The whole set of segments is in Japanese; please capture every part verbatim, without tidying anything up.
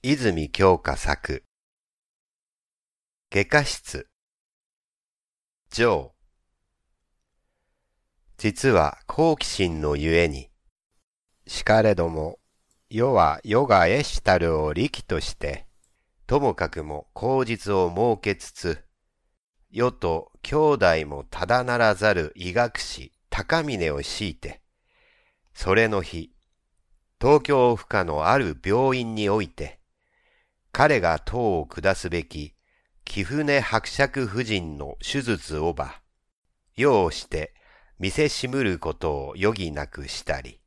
泉鏡花作。外科室。上。実は好奇心のゆえに、しかれども、世は世が得したるを力として、ともかくも口実を設けつつ、世と兄弟もただならざる医学士高峰を強いて、それの日、東京府下のある病院において、彼が刀を下すべき貴船伯爵夫人の手術をば、世をして見せしむることを余儀なくしたり。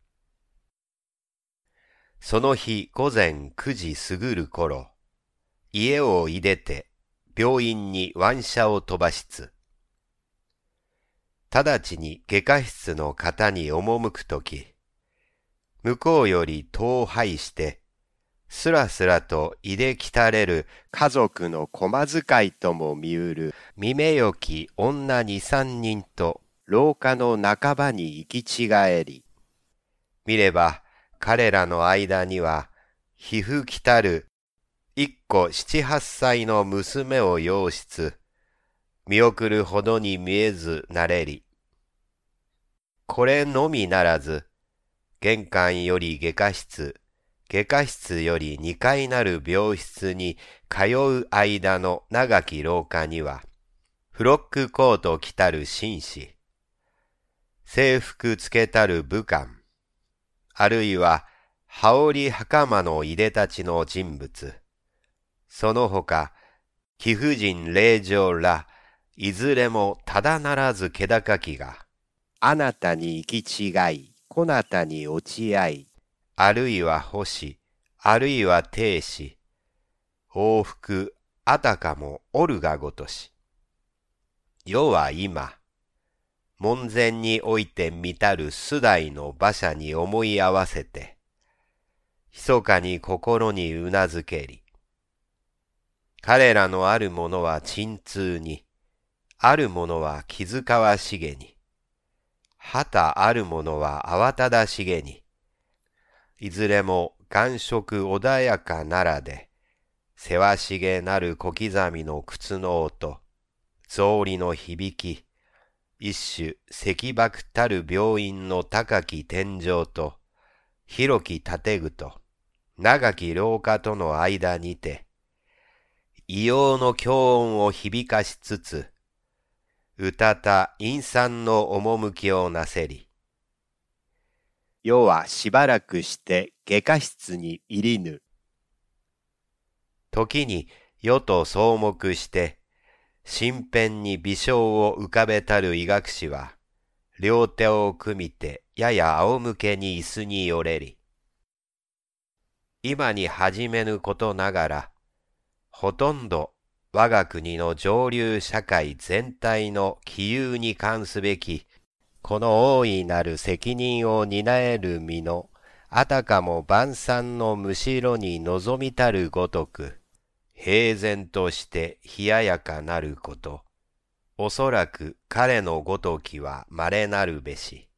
その日午前九時過ぐる頃、家をいでて病院に腕車を飛ばしつ。直ちに外科室の方に赴くとき、向こうより遠拝して、すらすらといできたれる家族の駒使いとも見うる見目よき女二三人と廊下の半ばに行き違えり、見れば彼らの間には皮膚きたる一子七八歳の娘を擁しつ、見送るほどに見えずなれり。これのみならず、玄関より外科室、外科室より二階なる病室に通う間の長き廊下には、フロックコート着たる紳士、制服つけたる武官、あるいは羽織袴のいでたちの人物、その他、貴婦人令嬢ら、いずれもただならず気高きが、あなたに行き違い、こなたに落ち合い、あるいは星、あるいは亭主、往復あたかもおるがごとし。世は今、門前において見たる数台の馬車に思い合わせて、密かに心にうなずけり。彼らのあるものは沈痛に、あるものは気遣わしげに、はたあるものは慌ただしげに、いずれも感触穏やかならで、せわしげなる小刻みの靴の音、草履の響き、一種石箔たる病院の高き天井と、広き建具と、長き廊下との間にて、異様の強音を響かしつつ、うたた陰惨の趣をなせり。世はしばらくして外科室に入りぬ。時に世と相目して、身辺に微笑を浮かべたる医学士は、両手を組みてやや仰向けに椅子によれり。今に始めぬことながら、ほとんど我が国の上流社会全体の気憂に関すべき、この大いなる責任を担える身の、あたかも晩餐のむしろに望みたるごとく、平然として冷ややかなること、おそらく彼のごときは稀なるべし。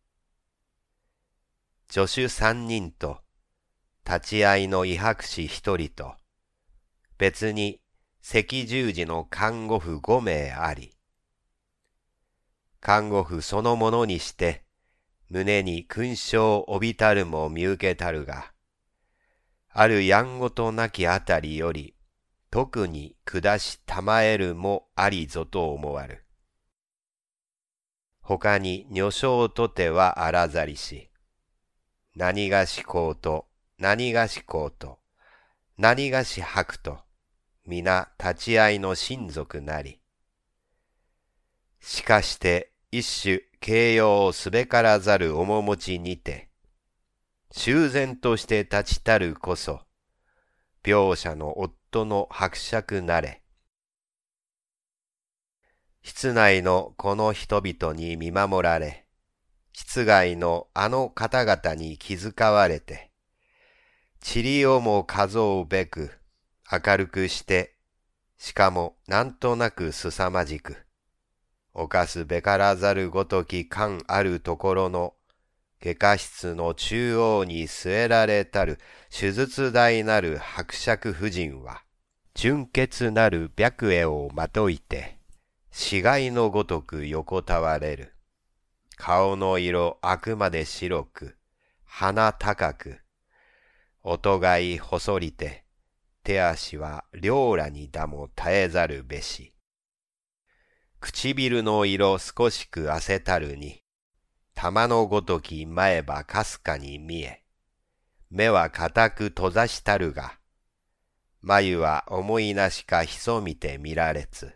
助手三人と、立ち会いの医博士一人と、別に赤十字の看護婦五名あり、看護婦そのものにして、胸に勲章を帯びたるも見受けたるが、あるやんごとなきあたりより、特に下したまえるもありぞと思わる。他に女性とてはあらざりし、何がしこうと、何がしこうと、何がしはくと、皆立ち会いの親族なり。しかして一種形容をすべからざる面持ちにて、修然として立ちたるこそ、病者の夫の伯爵なれ。室内のこの人々に見守られ、室外のあの方々に気遣われて、塵をも数うべく明るくして、しかもなんとなくすさまじく、犯すべからざるごとき感あるところの外科室の中央に据えられたる手術台なる伯爵夫人は、純潔なる白衣をまといて、死骸のごとく横たわれる。顔の色あくまで白く、鼻高く、音がい細りて、手足は両裸にだも絶えざるべし。唇の色少しく汗たるに、玉のごとき前歯かすかに見え、目は固く閉ざしたるが、眉は思いなしか潜みて見られつ。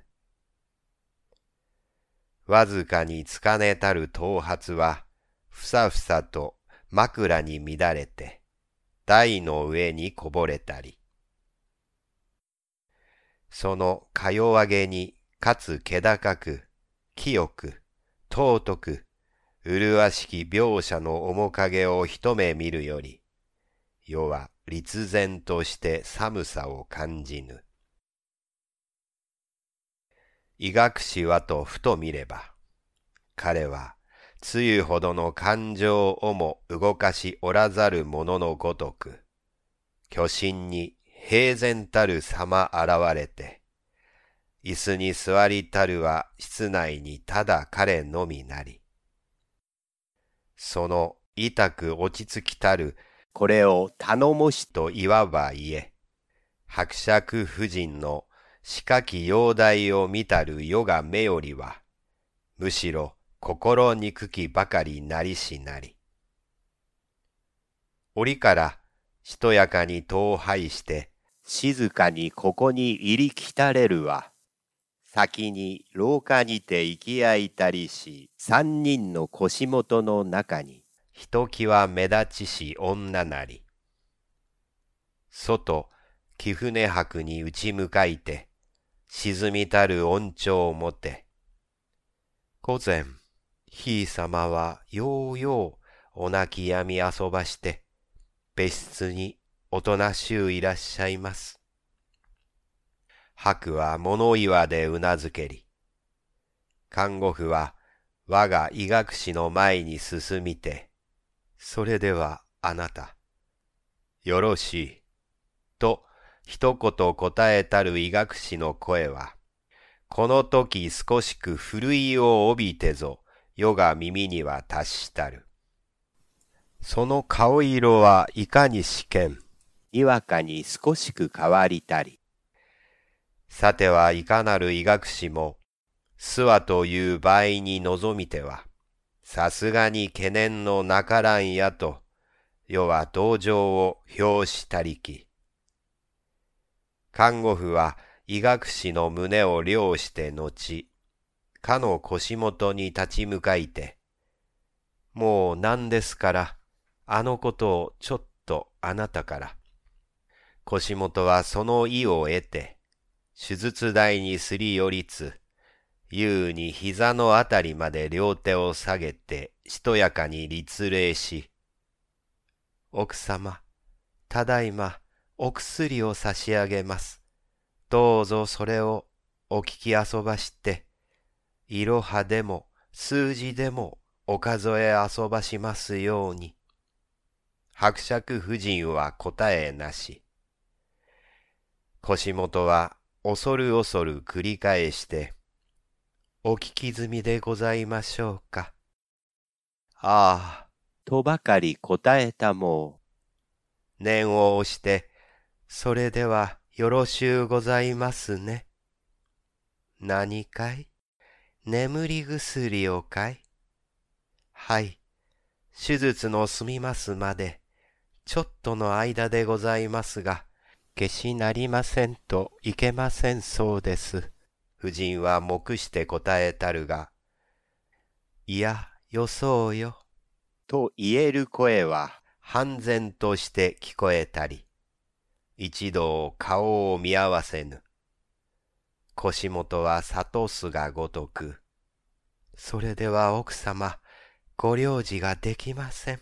わずかにつかねたる頭髪は、ふさふさと枕に乱れて、台の上にこぼれたり。そのか弱げに、かつ気高く、清く、尊く、麗しき描写の面影を一目見るより、世は立然として寒さを感じぬ。医学士はとふと見れば、彼は、つゆほどの感情をも動かしおらざるもののごとく、巨神に平然たる様現れて、椅子に座りたるは室内にただ彼のみなり、その痛く落ち着きたるこれを頼もしといわば言え、伯爵夫人のしかき容体を見たる世が目よりは、むしろ心憎きばかりなりしなり。折からしとやかに登拝して、静かにここに入りきたれるは、先に廊下にて行き合いたりし、三人の腰元の中に、ひときわ目立ちし女なり。外、貴船泊に打ち向かいて、沈みたる恩寵をもて。午前、ひいさまはようようお泣きやみ遊ばして、別室におとなしゅういらっしゃいます。白は物言わでうなずけり。看護婦は我が医学士の前に進みて、それではあなた、よろしい、と一言答えたる医学士の声は、この時少しくふるいを帯びてぞ、世が耳には達したる。その顔色はいかにしけん、にわかに少しく変わりたり。さてはいかなる医学士も、諏訪という場合に望みては、さすがに懸念のなからんやと、世は同情を表したりき。看護婦は医学士の胸を領して後、かの腰元に立ち向かいて、もう何ですから、あのことをちょっとあなたから。腰元はその意を得て、手術台にすり寄りつ、優に膝のあたりまで両手を下げて、しとやかに立礼し、奥様、ただいまお薬を差し上げます。どうぞそれをお聞き遊ばして、いろはでも数字でもお数え遊ばしますように。伯爵夫人は答えなし。腰元は恐る恐る繰り返して、お聞き済みでございましょうか。ああ、とばかり答えたもう。念を押して、それではよろしゅうございますね。何かい？眠り薬をかい？はい、手術の済みますまで、ちょっとの間でございますが、けしなりませんといけませんそうです。夫人は黙して答えたるが、いや、よそうよ。と言える声は半然として聞こえたり、一度顔を見合わせぬ。腰元は諭すがごとく、それでは奥様、ご領事ができません。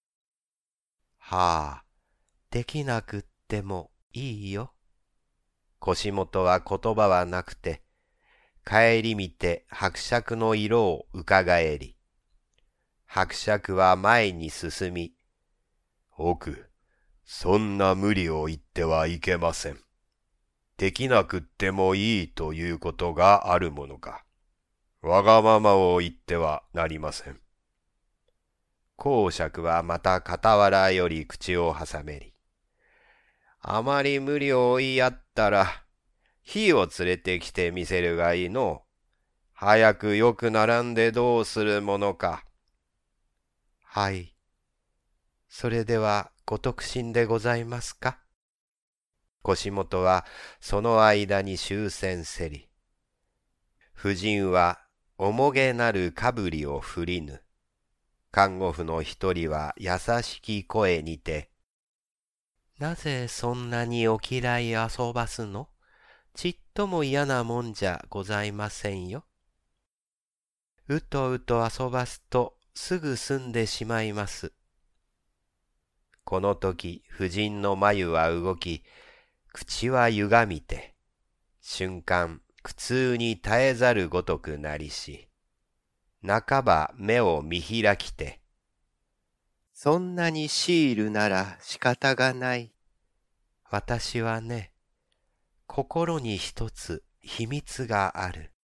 はあ、できなくってもいいよ。腰元は言葉はなくて、帰り見て伯爵の色をうかがえり、 伯爵は前に進み、奥、そんな無理を言ってはいけません。できなくってもいいということがあるものか。わがままを言ってはなりません。公爵はまた傍らより口を挟めり。あまり無理を言い合ったら、火を連れてきてみせるがいいの。早くよく並んでどうするものか。はい。それではご特進でございますか。腰元はその間に終戦せり。婦人はおもげなるかぶりを振りぬ。看護婦の一人は優しき声にて、なぜそんなにお嫌い遊ばすの？ちっとも嫌なもんじゃございませんよ。うとうと遊ばすとすぐ済んでしまいます。この時婦人の眉は動き、口は歪みて、瞬間苦痛に絶えざるごとくなりし、半ば目を見開きて、そんなにシールなら仕方がない。私はね、心に一つ秘密がある。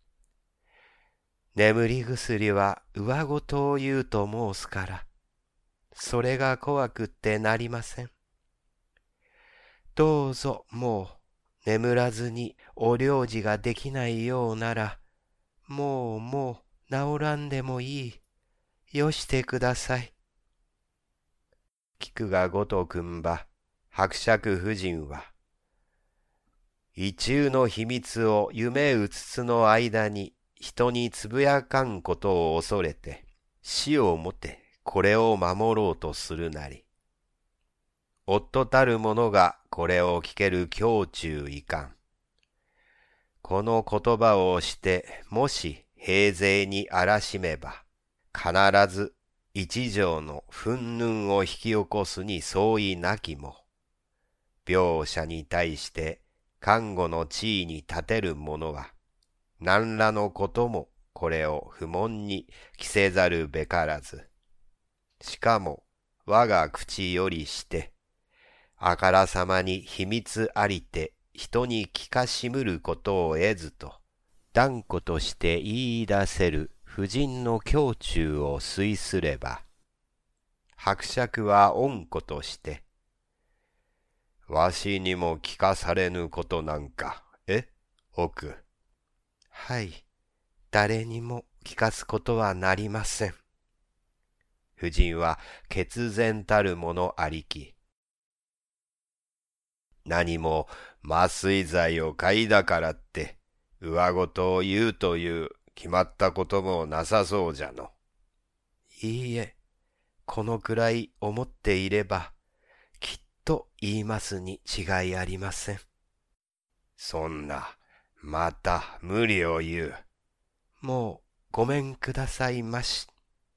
眠り薬は上事を言うと申すから、それが怖くってなりません。どうぞもう眠らずにお療治ができないようなら、もうもう治らんでもいい。よしてください。聞くがごとくんば、伯爵夫人は、異中の秘密を夢うつつの間に人につぶやかんことを恐れて、死をもてこれを守ろうとするなり。夫たる者がこれを聞ける胸中いかん。この言葉をしてもし平勢にあらしめば、必ず一条の憤怒を引き起こすに相違なきも。病者に対して看護の地位に立てる者は、何らのこともこれを不問に着せざるべからず。しかも我が口よりして、あからさまに秘密ありて人に聞かしむることを得ずと、断固として言い出せる婦人の胸中を推すれば、伯爵は恩子として、わしにも聞かされぬことなんか、え、奥。はい、誰にも聞かすことはなりません。婦人は決然たるものありき。何も麻酔剤を買いだからって、上事を言うという決まったこともなさそうじゃの。いいえ、このくらい思っていれば、きっと言いますに違いありません。そんな、また無理を言う。もうごめんくださいまし。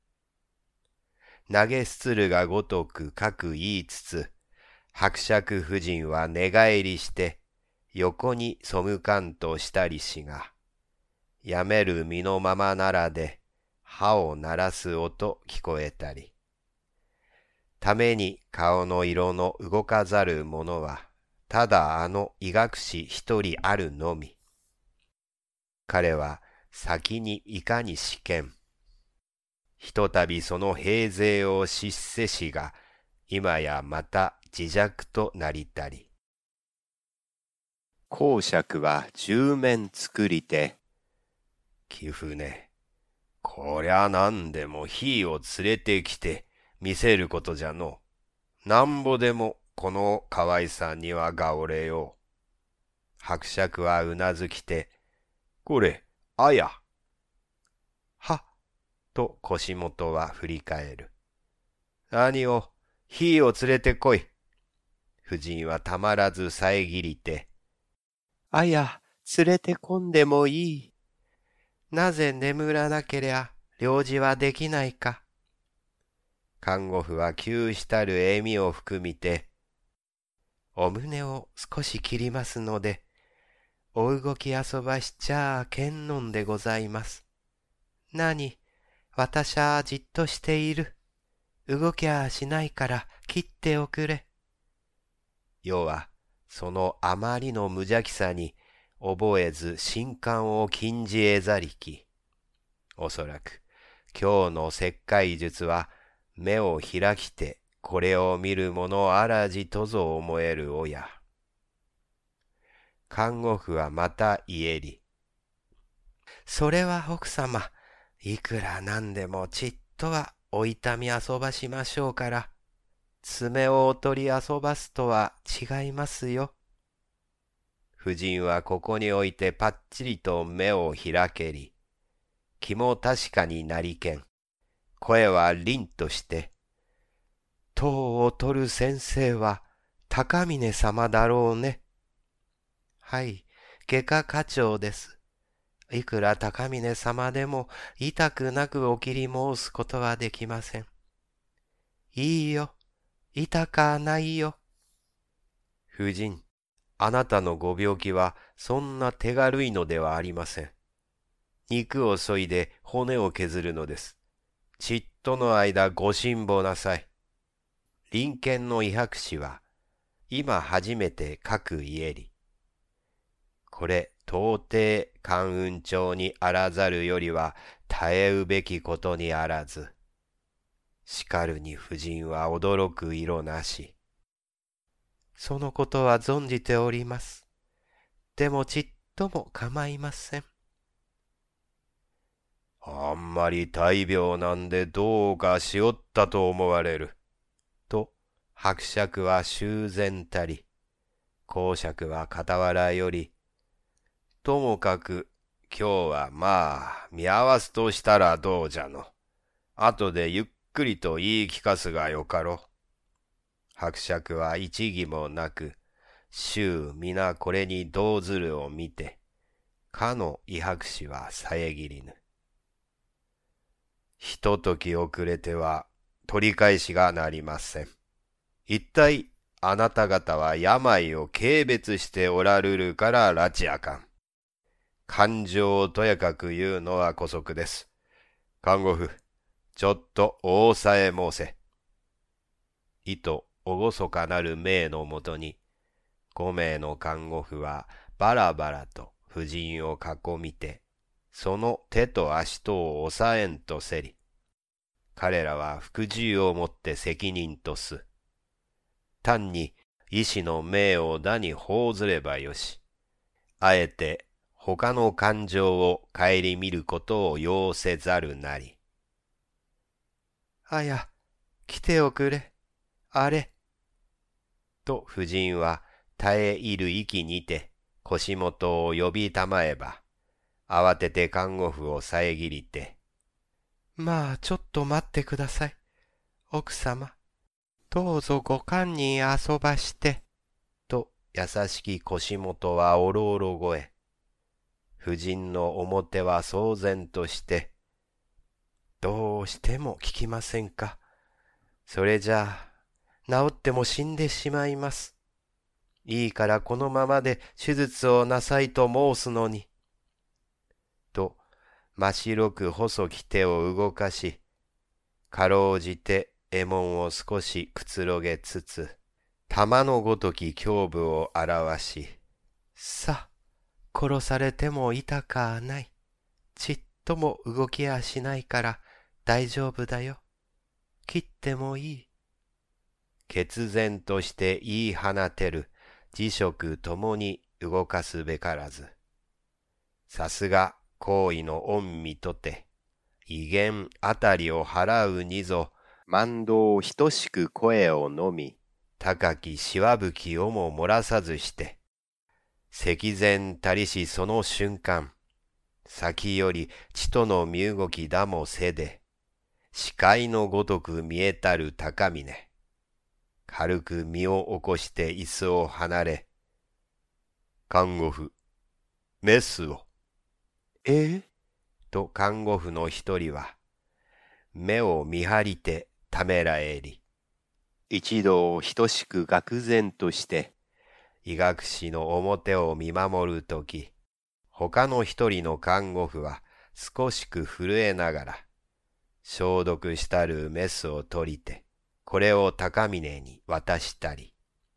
投げすつるがごとくかく言いつつ、伯爵夫人は寝返りして、横に背かんとしたりしが、やめる身のままならで、歯を鳴らす音聞こえたり、ために顔の色の動かざるものは、ただあの医学士一人あるのみ。彼は先にいかに試験。ひとたびその平勢を失せしが、今やまた自弱となりたり。公爵は十面作りて、貴船、こりゃなんでも火を連れてきて見せることじゃの。なんぼでもこの可愛さにはがおれよう。伯爵はうなずきて、これ、あや。は、と腰元は振り返る。何を、火を連れてこい。夫人はたまらず遮りて、あや、連れてこんでもいい。なぜ眠らなけりゃ、療治はできないか。看護婦は急したる笑みを含みて、お胸を少し切りますので、お動き遊ばしちゃあけんのんでございます。なに、 私はじっとしている。動きゃしないから切っておくれ。世はそのあまりの無邪気さに覚えず神官を禁じ得ざりき。おそらく今日の石灰術は目を開きてこれを見る者あらじとぞ思えるおや。看護婦はまた言えり。それは奥様、いくらなんでもちっとはお痛み遊ばしましょうから、爪をお取り遊ばすとは違いますよ。夫人はここにおいてぱっちりと目を開けり、気も確かになりけん、声は凛として、当を取る先生は高峰様だろうね。はい、外科課長です。いくら高峰様でも痛くなくお切り申すことはできません。いいよ、痛かないよ。夫人、あなたのご病気はそんな手軽いのではありません。肉を削いで骨を削るのです。ちっとの間ご辛抱なさい。隣県の医博士は、今初めて各家り。これ、到底関雲町にあらざるよりは耐えうべきことにあらず。しかるに夫人は驚く色なし。そのことは存じております。でもちっとも構いません。あんまり大病なんでどうかしおったと思われる。と、伯爵は修繕たり、公爵は傍らより、ともかく今日はまあ見合わすとしたらどうじゃの。後でゆっくりと言い聞かすがよかろう。伯爵は一義もなく、衆皆これに動ずるを見て、かの医博士は遮りぬ。ひととき遅れては取り返しがなりません。一体あなた方は病を軽蔑しておらるるから拉致あかん。感情をとやかく言うのは姑息です。看護婦、ちょっとお抑え申せ。いとおごそかなる命のもとに、五名の看護婦はバラバラと夫人を囲みて、その手と足とを抑えんとせり。彼らは服従をもって責任とす。単に医師の命をだに報ずればよし。あえて他の感情を顧みることを要せざるなり。あや、来ておくれ、あれ。と夫人は耐え入る息にて腰元を呼びたまえば、慌てて看護婦を遮りて、まあちょっと待ってください。奥様、どうぞご堪忍遊ばして。と優しき腰元はおろおろ声。夫人の表は騒然として、どうしても聞きませんか。それじゃあ、治っても死んでしまいます。いいからこのままで手術をなさいと申すのに。と、真白く細き手を動かし、かろうじて右衛門を少しくつろげつつ、玉のごとき胸部を表し、さあ、殺されても痛かない。ちっとも動きやしないから大丈夫だよ。切ってもいい。決然として言い放てる辞職ともに動かすべからず。さすが行為の恩義とて、威厳あたりを払うにぞ、万道等しく声をのみ、高きしわぶきをも漏らさずして、赤然たりしその瞬間、先より血との身動きだもせで、視界のごとく見えたる高峰、軽く身を起こして椅子を離れ、看護婦、メスを。ええと看護婦の一人は、目を見張りてためらえり、一同を等しく愕然として、医学士の表を見守るとき、他の一人の看護婦は少しく震えながら、 消毒したるメスを取りて、これを高峰に渡したり。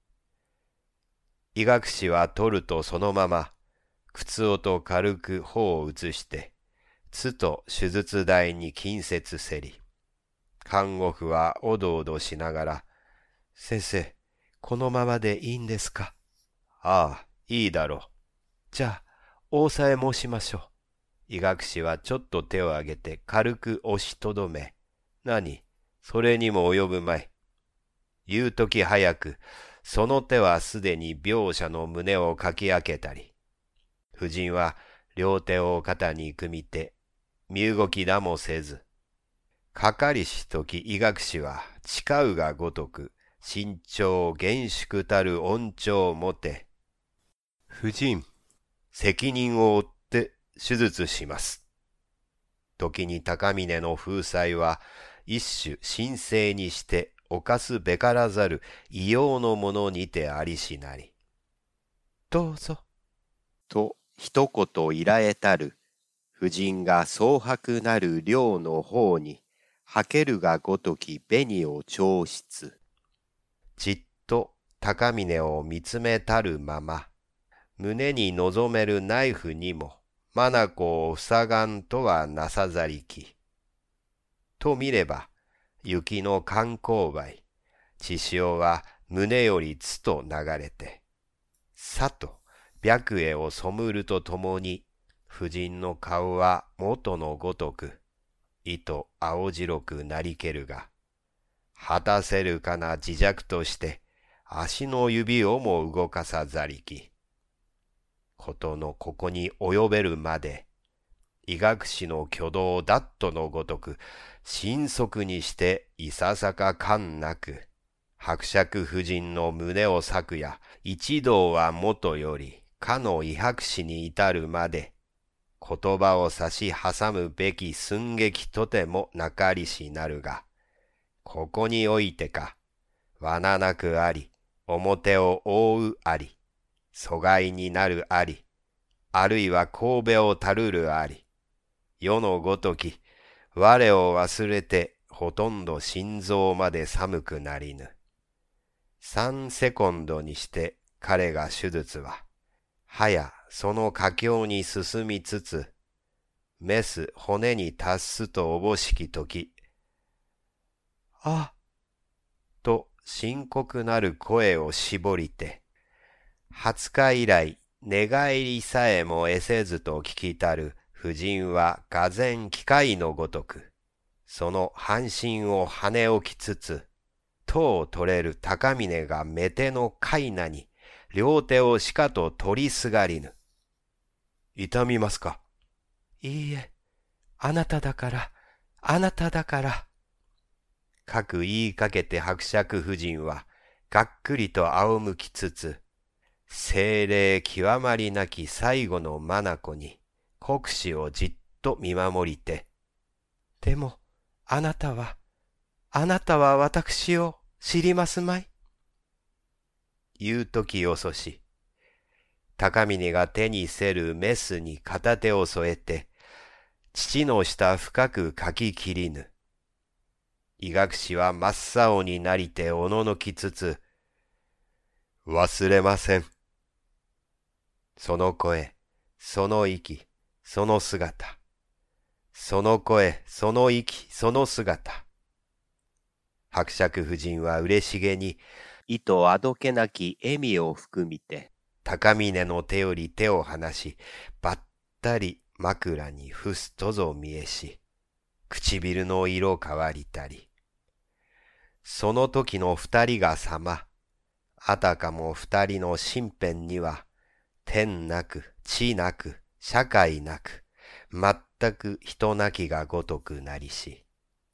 医学士は取るとそのまま、靴音軽く頬を移して、つと手術台に近接せり。看護婦はおどおどしながら、先生、このままでいいんですか？ああ、いいだろう。じゃあ、お押さえ申しましょう。医学士はちょっと手を挙げて軽く押しとどめ、何、それにも及ぶまい。言うとき早く、その手はすでに病者の胸をかき開けたり、婦人は両手を肩に組みて、身動きだもせず、かかりしとき医学士は誓うがごとく、慎重厳粛たる恩寵をもて、婦人、責任を負って手術します。時に高峰の風采は一種神聖にして犯すべからざる異様のものにてありしなり。どうぞ。と一言いらえたる、婦人が蒼白なる寮の方に、はけるがごとき紅を調出。じっと高峰を見つめたるまま、胸に望めるナイフにも、眼を塞がんとはなさざりき。と見れば、雪の観光梅、血潮は胸よりつと流れて、さと白衣を染むるとともに、婦人の顔は元のごとく、糸青白くなりけるが、果たせるかな自弱として、足の指をも動かさざりき。ことのここに及べるまで、医学士の挙動ダットのごとく、神速にしていささか感なく、伯爵夫人の胸を裂くや、一同はもとより、かの医白士に至るまで、言葉を差し挟むべき寸劇とてもなかりしなるが、ここにおいてか、罠なくあり、表を覆うあり、阻害になるあり、あるいは神戸をたるるあり、世のごとき、我を忘れてほとんど心臓まで寒くなりぬ。三セコンドにして彼が手術は、はやその佳境に進みつつ、メス骨に達すとおぼしきとき、あと深刻なる声を絞りて、二十日以来寝返りさえも得せずと聞きたる婦人はがぜん機械のごとく、その半身を跳ね起きつつ、戸を取れる高峰が目手の階なに、両手をしかと取りすがりぬ。痛みますか？いいえ、あなただから、あなただから。かく言いかけて伯爵夫人は、がっくりと仰向きつつ、精霊極まりなき最後の眼に、国士をじっと見守りて、でも、あなたは、あなたは私を知りますまい。言うとき遅し、高峰が手にせるメスに片手を添えて、父の下深くかき切りぬ。医学士は真っ青になりておののきつつ、忘れません。その声、その息、その姿。その声、その息、その姿。伯爵夫人は嬉しげに、意図あどけなき笑みを含みて、高峰の手より手を離し、ばったり枕に伏すとぞ見えし、唇の色変わりたり。その時の二人が様、あたかも二人の身辺には、天なく地なく社会なく、全く人なきがごとくなりし。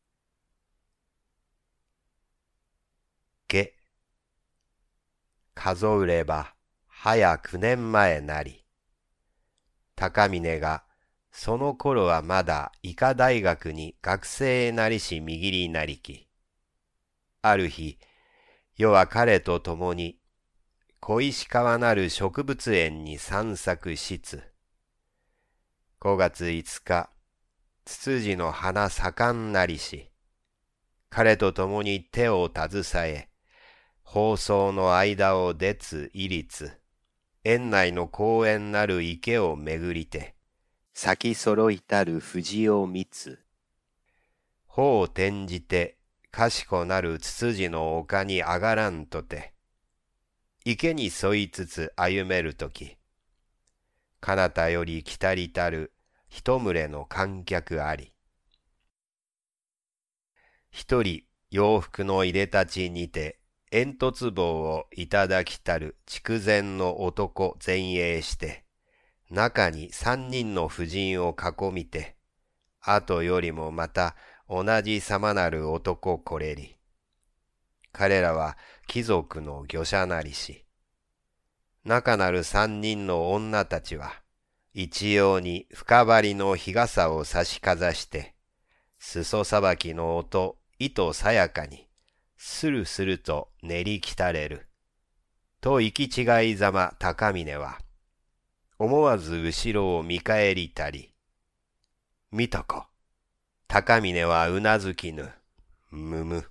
下、数うれば、はや九年前なり。高峰が、その頃はまだ医科大学に学生なりし右りなりき。ある日、世は彼と共に、小石川なる植物園に散策しつ。ごがついつか、 ツツジの花盛んなりし、彼と共に手を携え、放送の間を出つ入りつ、園内の公園なる池を巡りて、咲き揃いたる藤を見つ、帆を転じて、賢なるツツジの丘に上がらんとて、池に沿いつつ歩めるとき、彼方より来たりたる一群れの観客あり。一人洋服のいでたちにて、煙突棒をいただきたる筑前の男前衛して、中に三人の婦人を囲みて、後よりもまた同じさまなる男これり。彼らは貴族の御者なりし、中なる三人の女たちは、一様に深張りの日傘を差しかざして、裾さばきの音、糸さやかに、するすると練りきたれる。と行き違いざま高峰は、思わず後ろを見返りたり。見たか。高峰はうなずきぬ。むむ。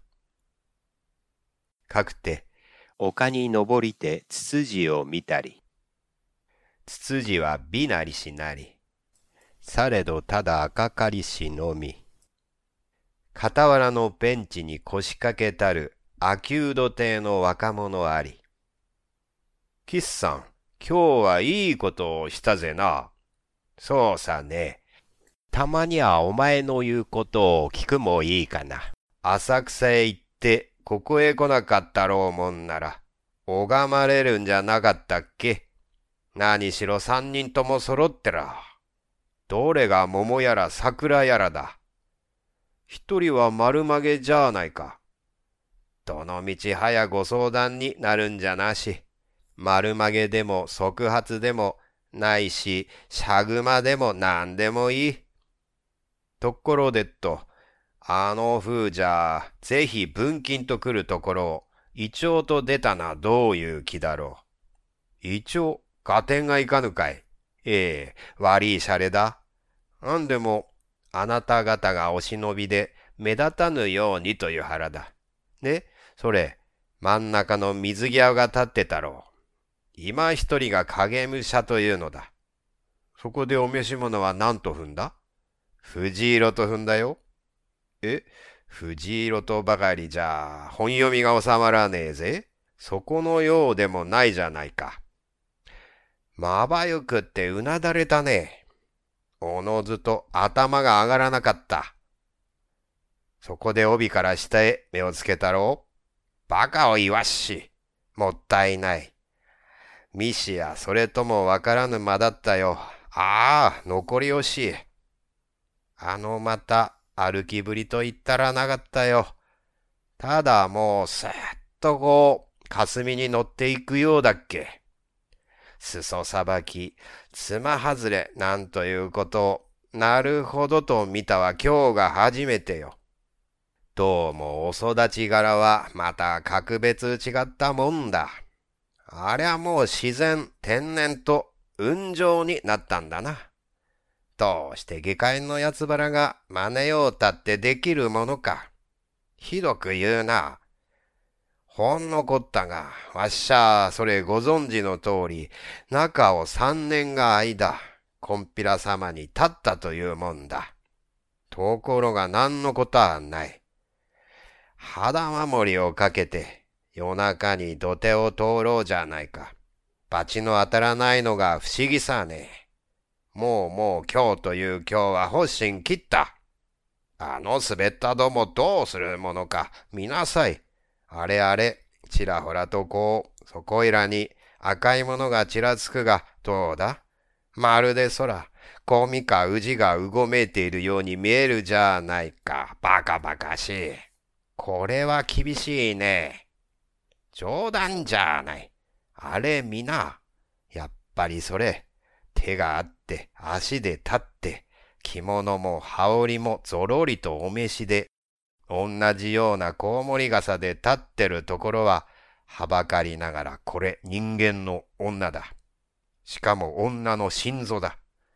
かくて、丘に登りてツツジを見たり。ツツジは美なりしなり。されどただ赤かりしのみ。傍らのベンチに腰掛けたる秋人亭の若者あり。キスさん、今日はいいことをしたぜな。そうさね。たまにはお前の言うことを聞くもいいかな。浅草へ行ってここへ来なかったろうもんなら、拝まれるんじゃなかったっけ。何しろ三人とも揃ってら。どれが桃やら桜やらだ。一人は丸曲げじゃないか。どのみち早ご相談になるんじゃなし。丸曲げでも即発でもないし、しゃぐまでもなんでもいい。ところでっと、あの風じゃ、ぜひ文金と来るところを、イチョウと出たなどういう気だろう。イチョウ、合点がいかぬかい。ええ、悪いシャレだ。なんでも、あなた方がお忍びで目立たぬようにという腹だ。ね、それ、真ん中の水際が立ってたろう。今一人が影武者というのだ。そこでお召し物は何と踏んだ？藤色と踏んだよ。え、藤色とばかりじゃ本読みが収まらねえぜ。そこのようでもないじゃないか。まばゆくってうなだれたね。おのずと頭が上がらなかった。そこで帯から下へ目をつけたろう。バカを言わっし。もったいない。ミシやそれともわからぬ間だったよ。ああ、残り惜しい。あのまた歩きぶりと言ったらなかったよ。ただもうすーっとこう、霞に乗っていくようだっけ。裾さばき、つま外れなんということを、なるほどと見たは今日が初めてよ。どうもお育ち柄はまた格別違ったもんだ。ありゃもう自然、天然と雲上になったんだな。どうして下界のやつばらが真似ようたってできるものか。ひどく言うな。ほんのこったが、わっしゃそれご存知の通り、中を三年が間、こんぴら様に立ったというもんだ。ところが何のことはない。肌守りをかけて、夜中に土手を通ろうじゃないか。罰の当たらないのが不思議さね。もうもう今日という今日は発心切った。あの滑ったどもどうするものか見なさい。あれあれ、ちらほらとこう、そこいらに赤いものがちらつくが、どうだ？まるで空、小みか宇治がうごめいているように見えるじゃないか。バカバカしい。これは厳しいね。冗談じゃない。あれみな。やっぱりそれ、手があって、足で立って、着物も羽織もぞろりとお召しで、同じようなコウモリ傘で立ってるところは、はばかりながらこれ人間の女だ。しかも女の心臓だ。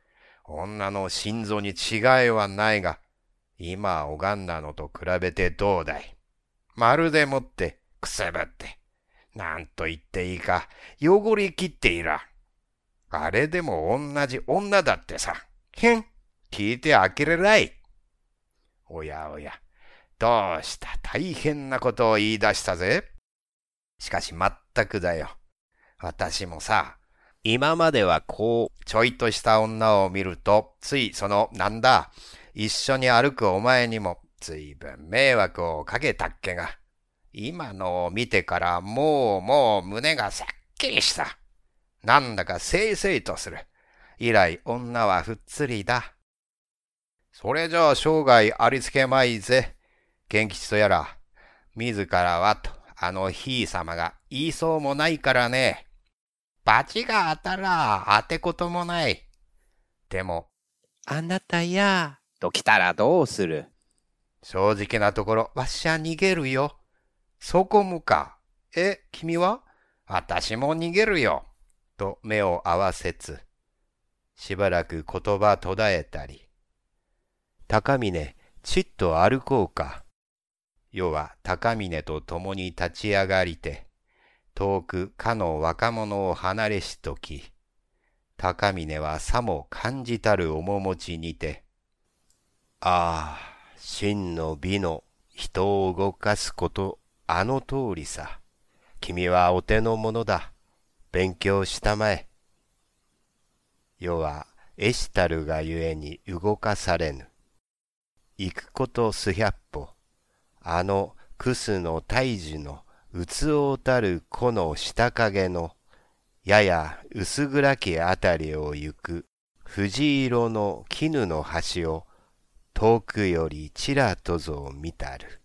女の心臓に違いはないが、今拝んだのと比べてどうだい。まるでもってくすぶって、なんと言っていいか、汚れきっていら。あれでも同じ女だってさ。へん、聞いてあきれない。おやおや、どうした大変なことを言い出したぜ。しかしまったくだよ。私もさ、今まではこう、ちょいとした女を見ると、ついその、なんだ、一緒に歩くお前にも、ずいぶん迷惑をかけたっけが、今のを見てからもうもう胸がすっきりした。なんだかせいせいとする。以来女はふっつりだ。それじゃあ生涯ありつけまいぜ。賢吉とやら、自らはと、あのひいさまが言いそうもないからね。罰が当たら当てこともない。でも、あなたや、と来たらどうする？正直なところ、わしゃ逃げるよ。そこむか。え、君は？私も逃げるよ。と目を合わせつ、しばらく言葉途絶えたり。高峰、ちっと歩こうか。余は高峰と共に立ち上がりて、遠くかの若者を離れしとき、高峰はさも感じたる面持ちにて、ああ、真の美の人を動かすこと、あの通りさ。君はお手の物だ。勉強したまえ。世は絵したるがゆえに動かされぬ。行くことす百歩。あのクスの大樹のうつおうたる木の下影のやや薄暗きあたりを行く藤色の絹の端を遠くよりちらとぞ見たる。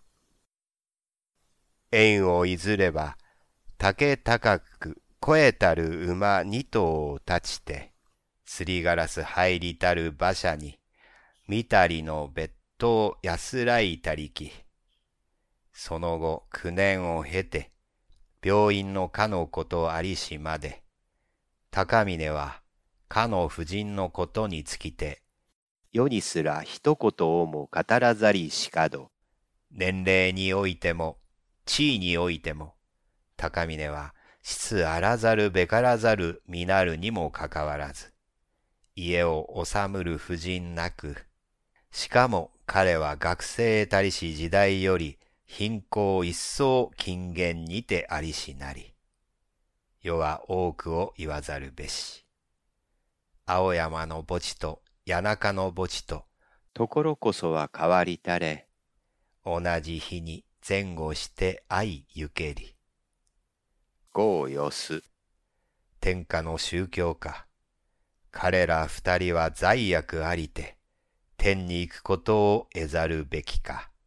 縁をいずれば竹高く肥えたる馬二頭を立ちてすりガラス入りたる馬車に見たりの別途安らいたりき。その後九年を経て病院のかのことありしまで高峰はかの夫人のことにつきて世にすら一言をも語らざりしかど年齢においても地位においても高峰は質あらざるべからざるみなるにもかかわらず家を治むる夫人なくしかも彼は学生たりし時代より貧困一層金言にてありしなり。世は多くを言わざるべし。青山の墓地と谷中の墓地と、ところこそは変わりたれ。同じ日に前後して相行けり。豪よす。天下の宗教家。彼ら二人は罪悪ありて、天に行くことを得ざるべきか。